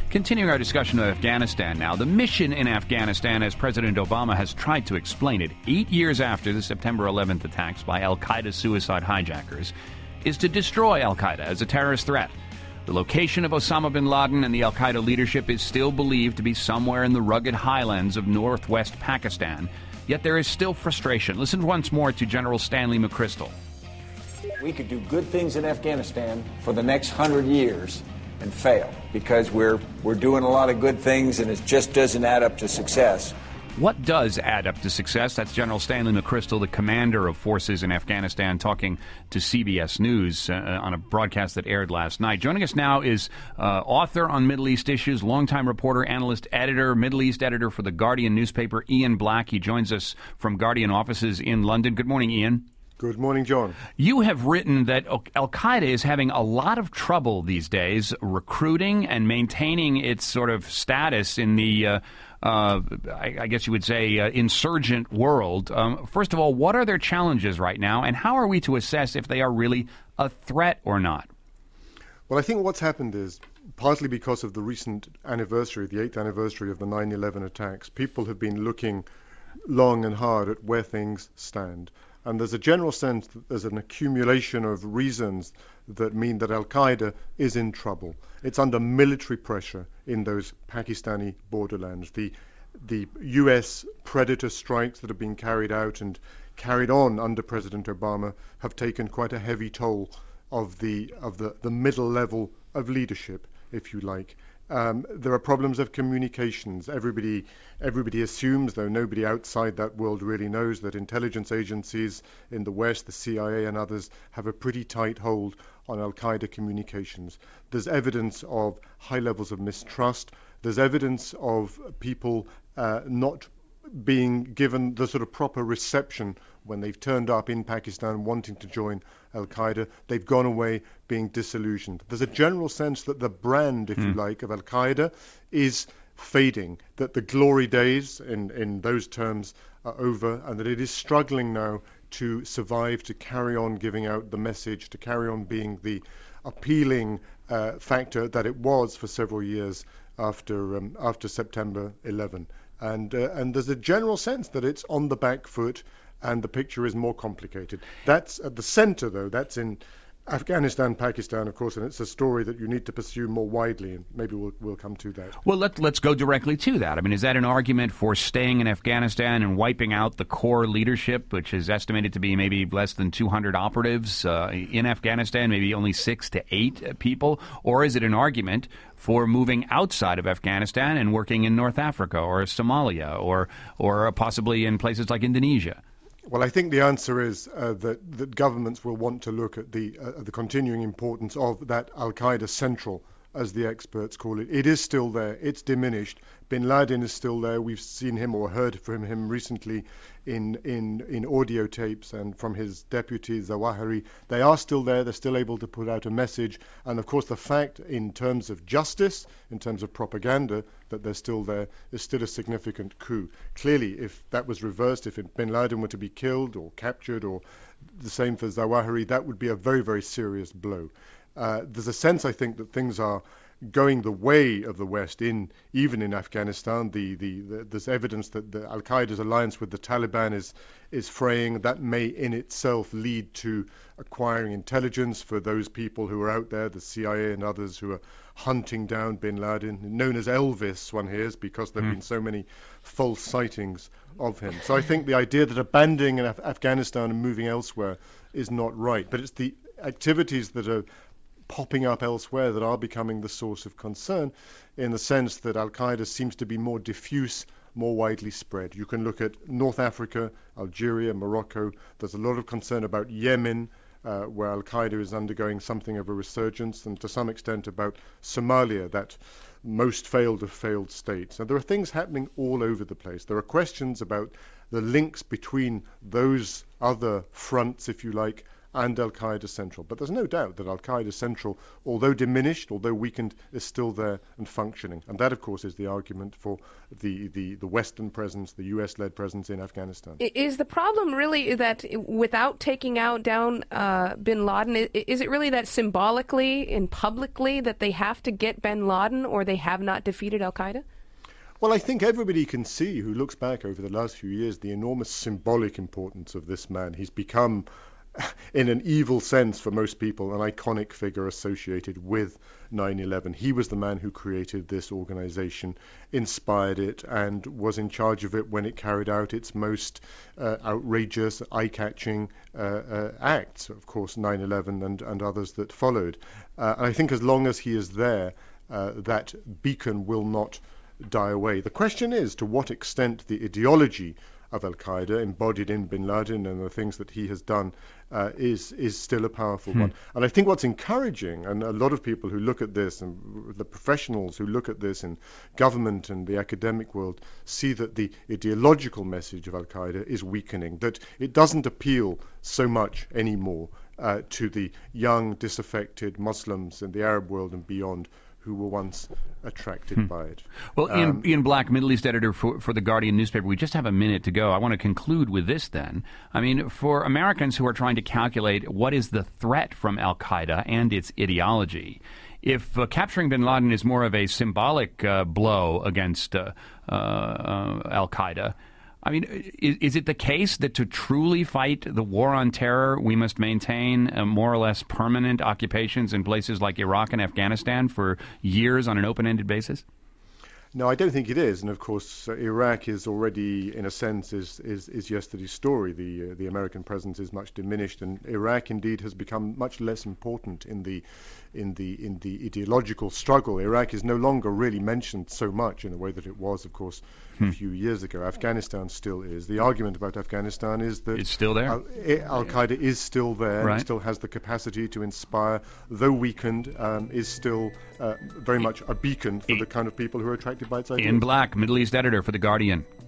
Continuing our discussion of Afghanistan now, the mission in Afghanistan, as President Obama has tried to explain it 8 years after the September 11th attacks by al-Qaeda suicide hijackers, is to destroy al-Qaeda as a terrorist threat. The location of Osama bin Laden and the al-Qaeda leadership is still believed to be somewhere in the rugged highlands of northwest Pakistan, yet there is still frustration. Listen once more to General Stanley McChrystal. We could do good things in Afghanistan for the next 100 years and fail because we're doing a lot of good things and it just doesn't add up to success. What does add up to success? That's General Stanley McChrystal, the commander of forces in Afghanistan, talking to CBS News on a broadcast that aired last night. Joining us now is author on Middle East issues, longtime reporter, analyst, editor, Middle East editor for The Guardian newspaper, Ian Black. He joins us from Guardian offices in London. Good morning, Ian. Good morning, John. You have written that al-Qaeda is having a lot of trouble these days recruiting and maintaining its sort of status in the, I guess you would say, insurgent world. First of all, what are their challenges right now, and how are we to assess if they are really a threat or not? Well, I think what's happened is, partly because of the recent anniversary, the 8th anniversary of the 9/11 attacks, people have been looking long and hard at where things stand. And there's a general sense that there's an accumulation of reasons that mean that al-Qaeda is in trouble. It's under military pressure in those Pakistani borderlands. The US predator strikes that have been carried out and carried on under President Obama have taken quite a heavy toll of the middle level of leadership, if you like. There are problems of communications. Everybody assumes, though nobody outside that world really knows, that intelligence agencies in the West, the CIA and others, have a pretty tight hold on al-Qaeda communications. There's evidence of high levels of mistrust. There's evidence of people not being given the sort of proper reception when they've turned up in Pakistan wanting to join al-Qaeda. They've gone away being disillusioned. There's a general sense that the brand, if you like, of al-Qaeda is fading, that the glory days in those terms are over, and that it is struggling now to survive, to carry on giving out the message, to carry on being the appealing factor that it was for several years after September 11. And there's a general sense that it's on the back foot and the picture is more complicated. That's at the center, though. That's in Afghanistan, Pakistan, of course, and it's a story that you need to pursue more widely, and maybe we'll come to that. Well, let's go directly to that. I mean, is that an argument for staying in Afghanistan and wiping out the core leadership, which is estimated to be maybe less than 200 operatives in Afghanistan, maybe only 6 to 8 people? Or is it an argument for moving outside of Afghanistan and working in North Africa or Somalia or possibly in places like Indonesia? Well, I think the answer is that governments will want to look at the continuing importance of that al-Qaeda central, as the experts call it. It is still there. It's diminished. Bin Laden is still there. We've seen him or heard from him recently in audio tapes and from his deputy, Zawahiri. They are still there. They're still able to put out a message. And, of course, the fact in terms of justice, in terms of propaganda, that they're still there is still a significant coup. Clearly, if that was reversed, if Bin Laden were to be killed or captured, or the same for Zawahiri, that would be a very, very serious blow. There's a sense, I think, that things are going the way of the West, even in Afghanistan. There's evidence that the al-Qaeda's alliance with the Taliban is fraying. That may in itself lead to acquiring intelligence for those people who are out there, the CIA and others who are hunting down Bin Laden, known as Elvis, one hears, because there have been so many false sightings of him. So I think the idea that abandoning Afghanistan and moving elsewhere is not right. But it's the activities that are popping up elsewhere that are becoming the source of concern, in the sense that al-Qaeda seems to be more diffuse, more widely spread. You can look at North Africa, Algeria, Morocco. There's a lot of concern about Yemen, where al-Qaeda is undergoing something of a resurgence, and to some extent about Somalia, that most failed of failed states. And there are things happening all over the place. There are questions about the links between those other fronts, if you like, and Al-Qaeda Central. But there's no doubt that Al-Qaeda Central, although diminished, although weakened, is still there and functioning. And that, of course, is the argument for the Western presence, the US-led presence in Afghanistan. Is the problem really that without taking down bin Laden, is it really that symbolically and publicly that they have to get bin Laden or they have not defeated Al-Qaeda? Well, I think everybody can see who looks back over the last few years the enormous symbolic importance of this man. He's become, in an evil sense for most people, an iconic figure associated with 9/11. He was the man who created this organization, inspired it, and was in charge of it when it carried out its most outrageous, eye-catching acts. Of course, 9/11 and others that followed. And I think as long as he is there, that beacon will not die away. The question is to what extent the ideology of Al-Qaeda embodied in bin Laden and the things that he has done is still a powerful one. And I think what's encouraging, and a lot of people who look at this, and the professionals who look at this in government and the academic world, see that the ideological message of Al-Qaeda is weakening, that it doesn't appeal so much anymore to the young, disaffected Muslims in the Arab world and beyond who were once attracted by it. Well, Ian Black, Middle East editor for The Guardian newspaper, we just have a minute to go. I want to conclude with this then. I mean, for Americans who are trying to calculate what is the threat from Al-Qaeda and its ideology, if capturing bin Laden is more of a symbolic blow against Al-Qaeda, I mean, is it the case that to truly fight the war on terror, we must maintain more or less permanent occupations in places like Iraq and Afghanistan for years on an open-ended basis? No, I don't think it is. And of course, Iraq is already, in a sense, is yesterday's story. The American presence is much diminished, and Iraq indeed has become much less important in the ideological struggle. Iraq is no longer really mentioned so much in the way that it was, of course, a few years ago. Afghanistan still is. The argument about Afghanistan is that it's still there. Al-Qaeda is still there. Right. It still has the capacity to inspire, though weakened, is still very much a beacon for the kind of people who are attracted by its ideas. Ian Black, Middle East editor for The Guardian.